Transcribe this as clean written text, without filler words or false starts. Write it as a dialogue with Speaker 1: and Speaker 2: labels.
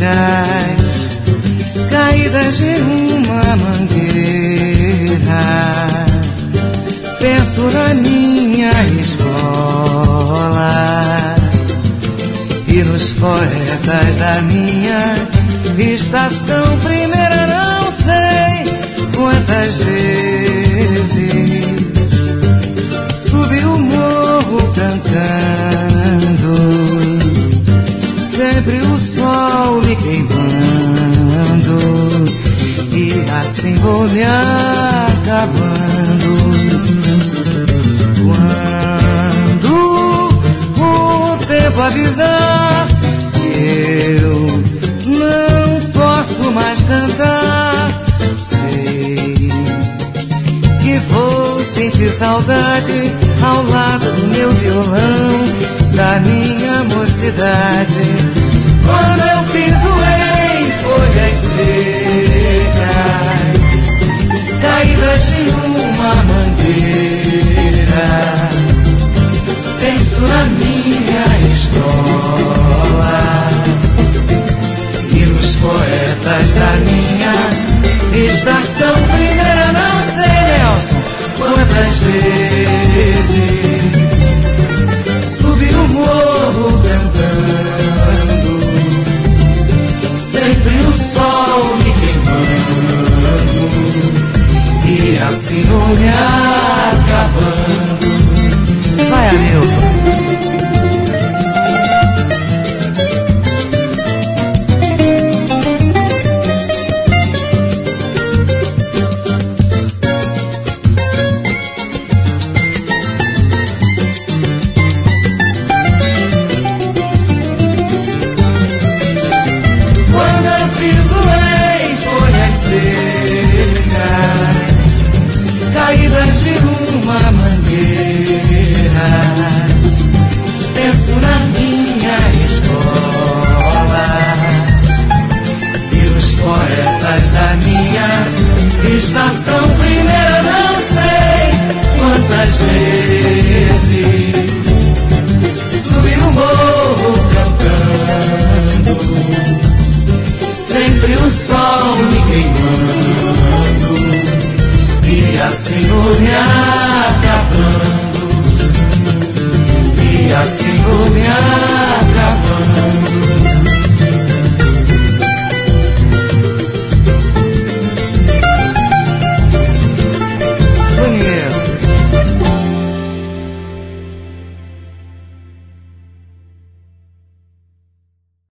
Speaker 1: amigas caídas de uma mangueira. Penso na minha escola e nos poetas da minha estação primeira. Não sei quantas vezes subi o morro cantando, sempre o sol me queimando, e assim vou me acabando. Quando o tempo avisar que eu não posso mais cantar, sei que vou sentir saudade ao lado do meu violão, da minha mocidade.